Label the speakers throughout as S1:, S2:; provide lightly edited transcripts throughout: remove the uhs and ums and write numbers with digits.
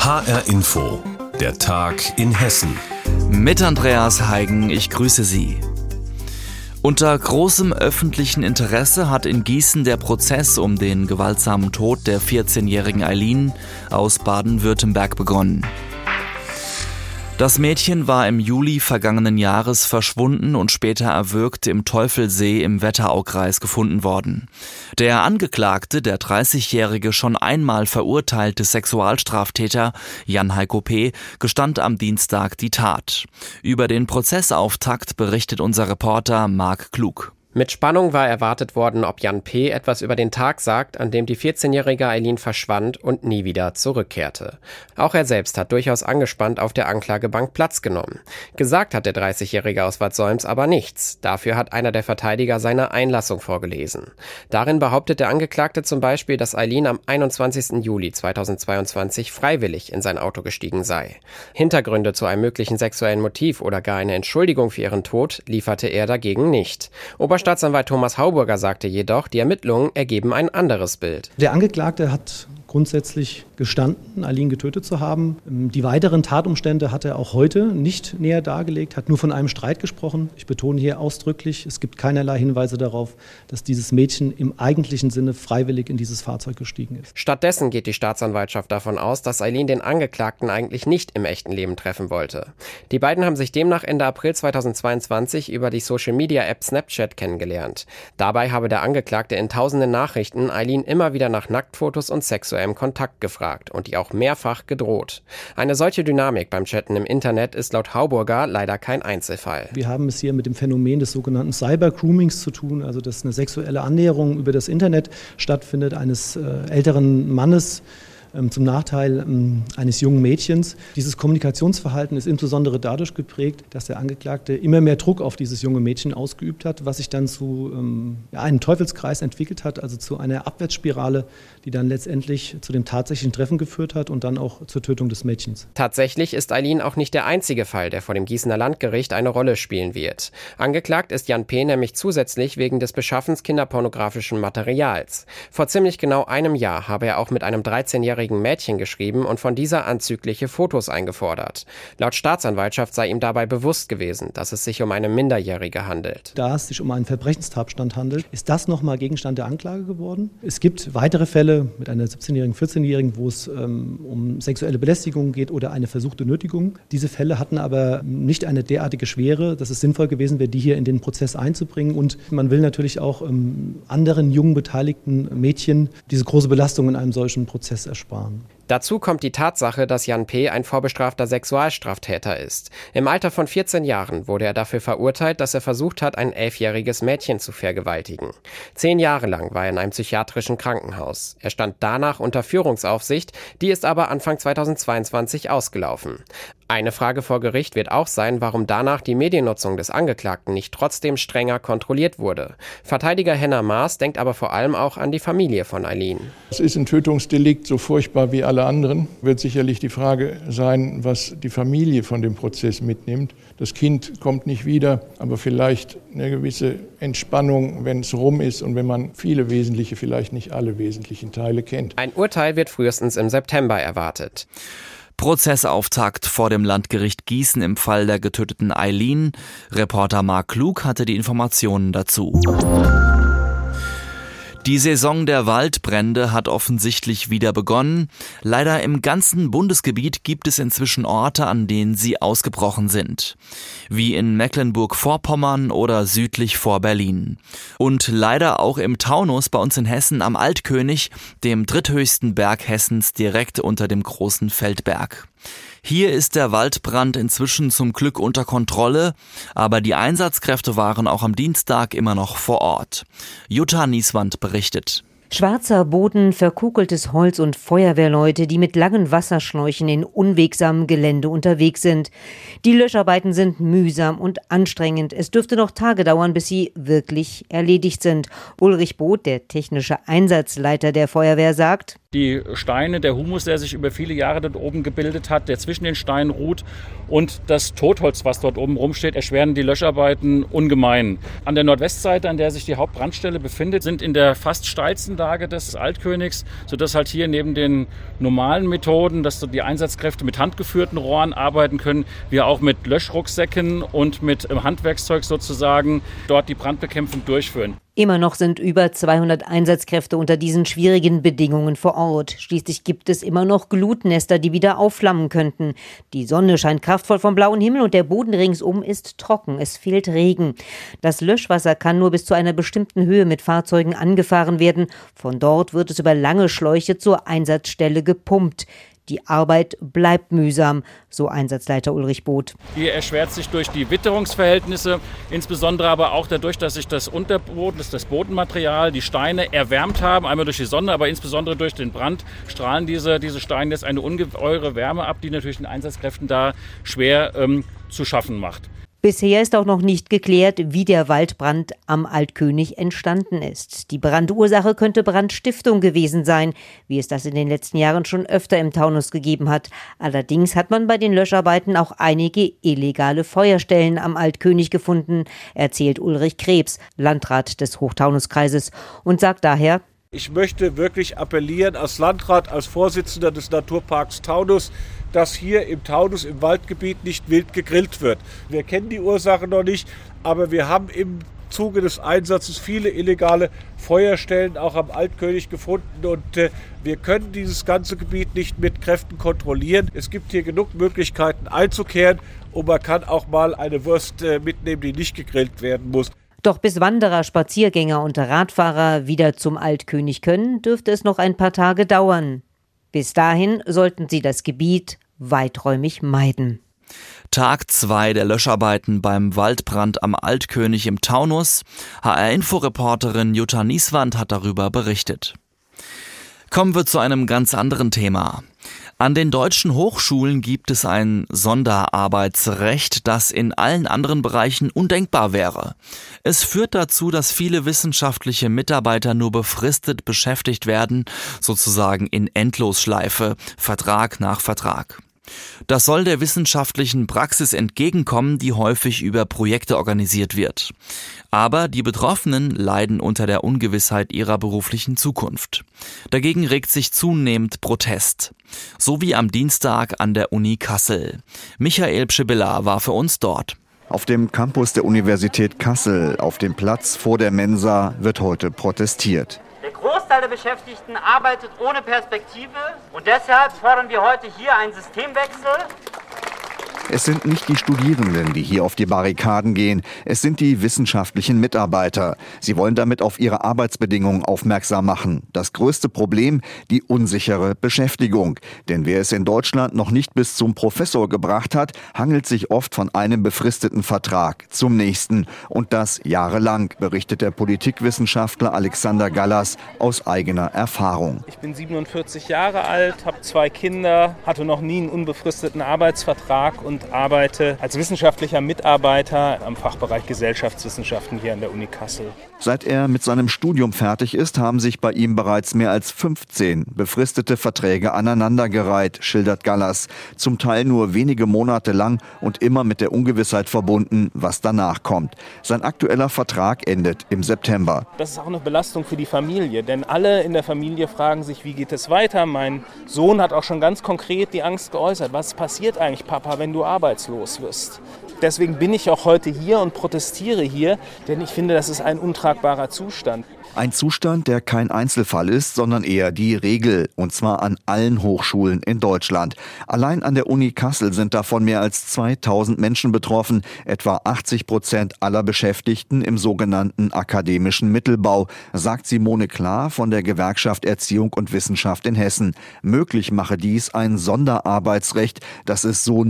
S1: HR Info, der Tag in Hessen.
S2: Mit Andreas Heigen, ich grüße Sie. Unter großem öffentlichen Interesse hat in Gießen der Prozess um den gewaltsamen Tod der 14-jährigen Aylin aus Baden-Württemberg begonnen. Das Mädchen war im Juli vergangenen Jahres verschwunden und später erwürgt im Teufelsee im Wetteraukreis gefunden worden. Der Angeklagte, der 30-jährige, schon einmal verurteilte Sexualstraftäter Jan-Heiko P., gestand am Dienstag die Tat. Über den Prozessauftakt berichtet unser Reporter Marc Klug.
S3: Mit Spannung war erwartet worden, ob Jan P. etwas über den Tag sagt, an dem die 14-jährige Aylin verschwand und nie wieder zurückkehrte. Auch er selbst hat durchaus angespannt auf der Anklagebank Platz genommen. Gesagt hat der 30-jährige aus Bad Solms aber nichts. Dafür hat einer der Verteidiger seine Einlassung vorgelesen. Darin behauptet der Angeklagte zum Beispiel, dass Aylin am 21. Juli 2022 freiwillig in sein Auto gestiegen sei. Hintergründe zu einem möglichen sexuellen Motiv oder gar eine Entschuldigung für ihren Tod lieferte er dagegen nicht. Oberstaatsanwalt Thomas Hauburger sagte jedoch, die Ermittlungen ergeben ein anderes Bild.
S4: Der Angeklagte hat grundsätzlich gestanden, Aylin getötet zu haben. Die weiteren Tatumstände hat er auch heute nicht näher dargelegt, hat nur von einem Streit gesprochen. Ich betone hier ausdrücklich, es gibt keinerlei Hinweise darauf, dass dieses Mädchen im eigentlichen Sinne freiwillig in dieses Fahrzeug gestiegen ist.
S3: Stattdessen geht die Staatsanwaltschaft davon aus, dass Aylin den Angeklagten eigentlich nicht im echten Leben treffen wollte. Die beiden haben sich demnach Ende April 2022 über die Social-Media-App Snapchat kennengelernt. Dabei habe der Angeklagte in tausenden Nachrichten Aylin immer wieder nach Nacktfotos und sexuellem Kontakt gefragt und ihr auch mehrfach gedroht. Eine solche Dynamik beim Chatten im Internet ist laut Hauburger leider kein Einzelfall.
S4: Wir haben es hier mit dem Phänomen des sogenannten Cyber-Groomings zu tun, also dass eine sexuelle Annäherung über das Internet stattfindet, eines älteren Mannes zum Nachteil eines jungen Mädchens. Dieses Kommunikationsverhalten ist insbesondere dadurch geprägt, dass der Angeklagte immer mehr Druck auf dieses junge Mädchen ausgeübt hat, was sich dann zu einem Teufelskreis entwickelt hat, also zu einer Abwärtsspirale, die dann letztendlich zu dem tatsächlichen Treffen geführt hat und dann auch zur Tötung des Mädchens.
S3: Tatsächlich ist Aylin auch nicht der einzige Fall, der vor dem Gießener Landgericht eine Rolle spielen wird. Angeklagt ist Jan P. nämlich zusätzlich wegen des Beschaffens kinderpornografischen Materials. Vor ziemlich genau einem Jahr habe er auch mit einem 13-jährigen Mädchen geschrieben und von dieser anzügliche Fotos eingefordert. Laut Staatsanwaltschaft sei ihm dabei bewusst gewesen, dass es sich um eine Minderjährige handelt.
S4: Da es sich um einen Verbrechenstatbestand handelt, ist das nochmal Gegenstand der Anklage geworden. Es gibt weitere Fälle mit einer 17-jährigen, 14-jährigen, wo es um sexuelle Belästigung geht oder eine versuchte Nötigung. Diese Fälle hatten aber nicht eine derartige Schwere, dass es sinnvoll gewesen wäre, die hier in den Prozess einzubringen. Und man will natürlich auch anderen jungen beteiligten Mädchen diese große Belastung in einem solchen Prozess ersparen.
S3: Dazu kommt die Tatsache, dass Jan P. ein vorbestrafter Sexualstraftäter ist. Im Alter von 14 Jahren wurde er dafür verurteilt, dass er versucht hat, ein 11-jähriges Mädchen zu vergewaltigen. 10 Jahre lang war er in einem psychiatrischen Krankenhaus. Er stand danach unter Führungsaufsicht, die ist aber Anfang 2022 ausgelaufen. Eine Frage vor Gericht wird auch sein, warum danach die Mediennutzung des Angeklagten nicht trotzdem strenger kontrolliert wurde. Verteidiger Henner Maas denkt aber vor allem auch an die Familie von Aylin.
S5: Es ist ein Tötungsdelikt, so furchtbar wie alle anderen. Wird sicherlich die Frage sein, was die Familie von dem Prozess mitnimmt. Das Kind kommt nicht wieder, aber vielleicht eine gewisse Entspannung, wenn es rum ist und wenn man viele wesentliche, vielleicht nicht alle wesentlichen Teile kennt.
S3: Ein Urteil wird frühestens im September erwartet.
S2: Prozessauftakt vor dem Landgericht Gießen im Fall der getöteten Aylin. Reporter Marc Klug hatte die Informationen dazu. Die Saison der Waldbrände hat offensichtlich wieder begonnen. Leider im ganzen Bundesgebiet gibt es inzwischen Orte, an denen sie ausgebrochen sind. Wie in Mecklenburg-Vorpommern oder südlich vor Berlin. Und leider auch im Taunus bei uns in Hessen am Altkönig, dem dritthöchsten Berg Hessens direkt unter dem großen Feldberg. Hier ist der Waldbrand inzwischen zum Glück unter Kontrolle, aber die Einsatzkräfte waren auch am Dienstag immer noch vor Ort. Jutta Nieswand berichtet.
S6: Schwarzer Boden, verkugeltes Holz und Feuerwehrleute, die mit langen Wasserschläuchen in unwegsamem Gelände unterwegs sind. Die Löscharbeiten sind mühsam und anstrengend. Es dürfte noch Tage dauern, bis sie wirklich erledigt sind. Ulrich Both, der technische Einsatzleiter der Feuerwehr, sagt:
S7: Die Steine, der Humus, der sich über viele Jahre dort oben gebildet hat, der zwischen den Steinen ruht, und das Totholz, was dort oben rumsteht, erschweren die Löscharbeiten ungemein. An der Nordwestseite, an der sich die Hauptbrandstelle befindet, sind in der fast steilsten Lage des Altkönigs, sodass halt hier neben den normalen Methoden, dass die Einsatzkräfte mit handgeführten Rohren arbeiten können, wir auch mit Löschrucksäcken und mit Handwerkszeug sozusagen dort die Brandbekämpfung durchführen.
S6: Immer noch sind über 200 Einsatzkräfte unter diesen schwierigen Bedingungen vor Ort. Schließlich gibt es immer noch Glutnester, die wieder aufflammen könnten. Die Sonne scheint kraftvoll vom blauen Himmel und der Boden ringsum ist trocken. Es fehlt Regen. Das Löschwasser kann nur bis zu einer bestimmten Höhe mit Fahrzeugen angefahren werden. Von dort wird es über lange Schläuche zur Einsatzstelle gepumpt. Die Arbeit bleibt mühsam, so Einsatzleiter Ulrich Both.
S7: Die erschwert sich durch die Witterungsverhältnisse, insbesondere aber auch dadurch, dass sich das Unterboden, das Bodenmaterial, die Steine erwärmt haben, einmal durch die Sonne, aber insbesondere durch den Brand strahlen diese Steine jetzt eine ungeheure Wärme ab, die natürlich den Einsatzkräften da schwer zu schaffen macht.
S6: Bisher ist auch noch nicht geklärt, wie der Waldbrand am Altkönig entstanden ist. Die Brandursache könnte Brandstiftung gewesen sein, wie es das in den letzten Jahren schon öfter im Taunus gegeben hat. Allerdings hat man bei den Löscharbeiten auch einige illegale Feuerstellen am Altkönig gefunden, erzählt Ulrich Krebs, Landrat des Hochtaunuskreises, und sagt daher:
S8: Ich möchte wirklich appellieren als Landrat, als Vorsitzender des Naturparks Taunus, dass hier im Taunus, im Waldgebiet, nicht wild gegrillt wird. Wir kennen die Ursache noch nicht, aber wir haben im Zuge des Einsatzes viele illegale Feuerstellen auch am Altkönig gefunden und wir können dieses ganze Gebiet nicht mit Kräften kontrollieren. Es gibt hier genug Möglichkeiten einzukehren und man kann auch mal eine Wurst mitnehmen, die nicht gegrillt werden muss.
S6: Doch bis Wanderer, Spaziergänger und Radfahrer wieder zum Altkönig können, dürfte es noch ein paar Tage dauern. Bis dahin sollten sie das Gebiet weiträumig meiden.
S2: Tag 2 der Löscharbeiten beim Waldbrand am Altkönig im Taunus. HR-Info-Reporterin Jutta Nieswand hat darüber berichtet. Kommen wir zu einem ganz anderen Thema. An den deutschen Hochschulen gibt es ein Sonderarbeitsrecht, das in allen anderen Bereichen undenkbar wäre. Es führt dazu, dass viele wissenschaftliche Mitarbeiter nur befristet beschäftigt werden, sozusagen in Endlosschleife, Vertrag nach Vertrag. Das soll der wissenschaftlichen Praxis entgegenkommen, die häufig über Projekte organisiert wird. Aber die Betroffenen leiden unter der Ungewissheit ihrer beruflichen Zukunft. Dagegen regt sich zunehmend Protest. So wie am Dienstag an der Uni Kassel. Michael Pschibilla war für uns dort.
S9: Auf dem Campus der Universität Kassel, auf dem Platz vor der Mensa, wird heute protestiert.
S10: Der Großteil der Beschäftigten arbeitet ohne Perspektive und deshalb fordern wir heute hier einen Systemwechsel.
S9: Es sind nicht die Studierenden, die hier auf die Barrikaden gehen, es sind die wissenschaftlichen Mitarbeiter. Sie wollen damit auf ihre Arbeitsbedingungen aufmerksam machen. Das größte Problem, die unsichere Beschäftigung. Denn wer es in Deutschland noch nicht bis zum Professor gebracht hat, hangelt sich oft von einem befristeten Vertrag zum nächsten. Und das jahrelang, berichtet der Politikwissenschaftler Alexander Gallas aus eigener Erfahrung.
S11: Ich bin 47 Jahre alt, habe 2 Kinder, hatte noch nie einen unbefristeten Arbeitsvertrag und arbeite als wissenschaftlicher Mitarbeiter am Fachbereich Gesellschaftswissenschaften hier an der Uni Kassel.
S9: Seit er mit seinem Studium fertig ist, haben sich bei ihm bereits mehr als 15 befristete Verträge aneinandergereiht, schildert Gallas. Zum Teil nur wenige Monate lang und immer mit der Ungewissheit verbunden, was danach kommt. Sein aktueller Vertrag endet im September.
S11: Das ist auch eine Belastung für die Familie, denn alle in der Familie fragen sich, wie geht es weiter? Mein Sohn hat auch schon ganz konkret die Angst geäußert. Was passiert eigentlich, Papa, wenn du arbeitslos wirst? Deswegen bin ich auch heute hier und protestiere hier, denn ich finde, das ist ein untragbarer Zustand.
S9: Ein Zustand, der kein Einzelfall ist, sondern eher die Regel, und zwar an allen Hochschulen in Deutschland. Allein an der Uni Kassel sind davon mehr als 2000 Menschen betroffen, etwa 80% aller Beschäftigten im sogenannten akademischen Mittelbau, sagt Simone Klar von der Gewerkschaft Erziehung und Wissenschaft in Hessen. Möglich mache dies ein Sonderarbeitsrecht, das es so nur in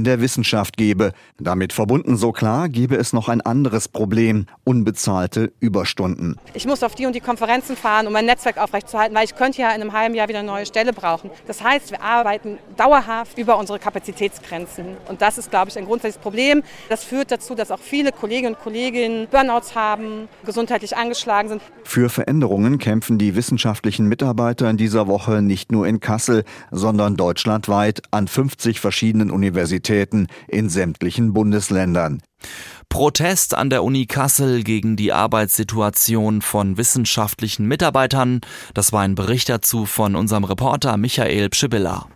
S9: der Wissenschaft gebe. Damit verbunden, so klar, gebe es noch ein anderes Problem: unbezahlte Überstunden.
S12: Ich muss auf die und die Konferenzen fahren, um mein Netzwerk aufrechtzuerhalten, weil ich könnte ja in einem halben Jahr wieder eine neue Stelle brauchen. Das heißt, wir arbeiten dauerhaft über unsere Kapazitätsgrenzen. Und das ist, glaube ich, ein grundsätzliches Problem. Das führt dazu, dass auch viele Kolleginnen und Kollegen Burnouts haben, gesundheitlich angeschlagen sind.
S9: Für Veränderungen kämpfen die wissenschaftlichen Mitarbeiter in dieser Woche nicht nur in Kassel, sondern deutschlandweit an 50 verschiedenen Universitäten in sämtlichen Bundesländern.
S2: Protest an der Uni Kassel gegen die Arbeitssituation von wissenschaftlichen Mitarbeitern. Das war ein Bericht dazu von unserem Reporter Michael Pschibbiller.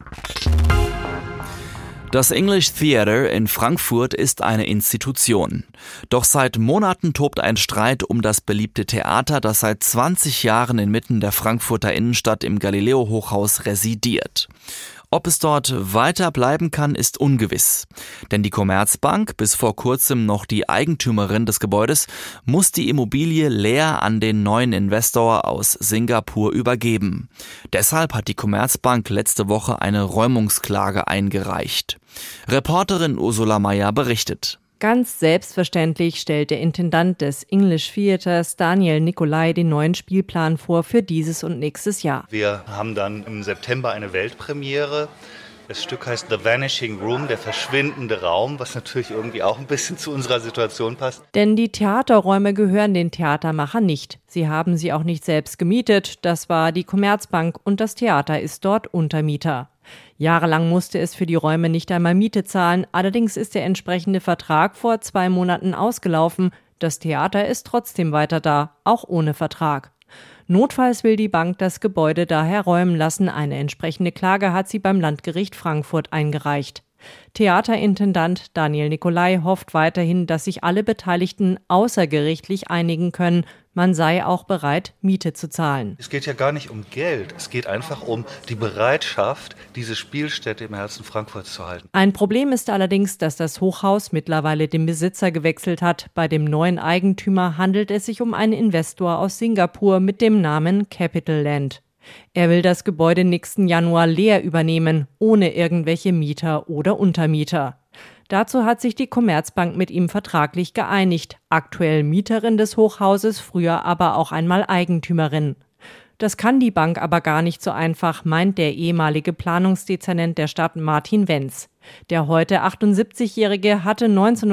S2: Das English Theatre in Frankfurt ist eine Institution. Doch seit Monaten tobt ein Streit um das beliebte Theater, das seit 20 Jahren inmitten der Frankfurter Innenstadt im Galileo-Hochhaus residiert. Ob es dort weiter bleiben kann, ist ungewiss. Denn die Commerzbank, bis vor kurzem noch die Eigentümerin des Gebäudes, muss die Immobilie leer an den neuen Investor aus Singapur übergeben. Deshalb hat die Commerzbank letzte Woche eine Räumungsklage eingereicht. Reporterin Ursula Meyer berichtet.
S13: Ganz selbstverständlich stellt der Intendant des English Theatres, Daniel Nicolai, den neuen Spielplan vor für dieses und nächstes Jahr.
S14: Wir haben dann im September eine Weltpremiere. Das Stück heißt The Vanishing Room, der verschwindende Raum, was natürlich irgendwie auch ein bisschen zu unserer Situation passt.
S13: Denn die Theaterräume gehören den Theatermachern nicht. Sie haben sie auch nicht selbst gemietet. Das war die Commerzbank und das Theater ist dort Untermieter. Jahrelang musste es für die Räume nicht einmal Miete zahlen, allerdings ist der entsprechende Vertrag vor 2 Monaten ausgelaufen. Das Theater ist trotzdem weiter da, auch ohne Vertrag. Notfalls will die Bank das Gebäude daher räumen lassen. Eine entsprechende Klage hat sie beim Landgericht Frankfurt eingereicht. Theaterintendant Daniel Nicolai hofft weiterhin, dass sich alle Beteiligten außergerichtlich einigen können. Man sei auch bereit, Miete zu zahlen.
S14: Es geht ja gar nicht um Geld. Es geht einfach um die Bereitschaft, diese Spielstätte im Herzen Frankfurts zu halten.
S13: Ein Problem ist allerdings, dass das Hochhaus mittlerweile den Besitzer gewechselt hat. Bei dem neuen Eigentümer handelt es sich um einen Investor aus Singapur mit dem Namen Capital Land. Er will das Gebäude nächsten Januar leer übernehmen, ohne irgendwelche Mieter oder Untermieter. Dazu hat sich die Commerzbank mit ihm vertraglich geeinigt, aktuell Mieterin des Hochhauses, früher aber auch einmal Eigentümerin. Das kann die Bank aber gar nicht so einfach, meint der ehemalige Planungsdezernent der Stadt Martin Wenz. Der heute 78-Jährige hatte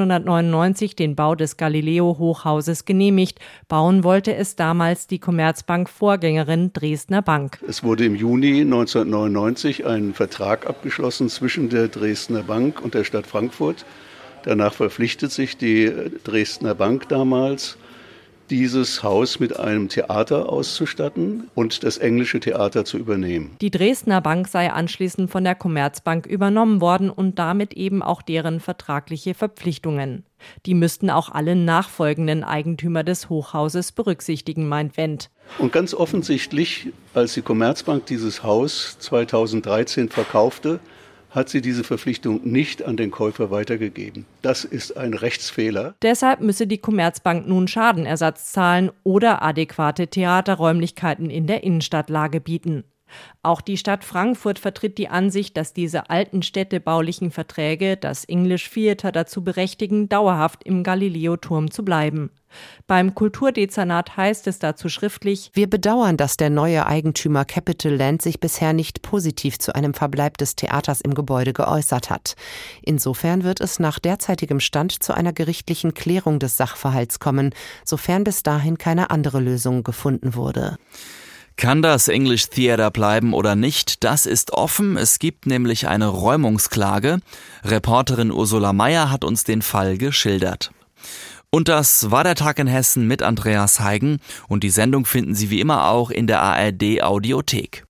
S13: 1999 den Bau des Galileo-Hochhauses genehmigt. Bauen wollte es damals die Commerzbank-Vorgängerin Dresdner Bank.
S15: Es wurde im Juni 1999 ein Vertrag abgeschlossen zwischen der Dresdner Bank und der Stadt Frankfurt. Danach verpflichtet sich die Dresdner Bank damals, dieses Haus mit einem Theater auszustatten und das Englische Theater zu übernehmen.
S13: Die Dresdner Bank sei anschließend von der Commerzbank übernommen worden und damit eben auch deren vertragliche Verpflichtungen. Die müssten auch alle nachfolgenden Eigentümer des Hochhauses berücksichtigen, meint Wendt.
S15: Und ganz offensichtlich, als die Commerzbank dieses Haus 2013 verkaufte, hat sie diese Verpflichtung nicht an den Käufer weitergegeben. Das ist ein Rechtsfehler.
S13: Deshalb müsse die Commerzbank nun Schadenersatz zahlen oder adäquate Theaterräumlichkeiten in der Innenstadtlage bieten. Auch die Stadt Frankfurt vertritt die Ansicht, dass diese alten städtebaulichen Verträge das English Theatre dazu berechtigen, dauerhaft im Galileo-Turm zu bleiben. Beim Kulturdezernat heißt es dazu schriftlich:
S16: Wir bedauern, dass der neue Eigentümer Capital Land sich bisher nicht positiv zu einem Verbleib des Theaters im Gebäude geäußert hat. Insofern wird es nach derzeitigem Stand zu einer gerichtlichen Klärung des Sachverhalts kommen, sofern bis dahin keine andere Lösung gefunden wurde.
S2: Kann das English Theatre bleiben oder nicht? Das ist offen. Es gibt nämlich eine Räumungsklage. Reporterin Ursula Meyer hat uns den Fall geschildert. Und das war der Tag in Hessen mit Andreas Heigen. Und die Sendung finden Sie wie immer auch in der ARD Audiothek.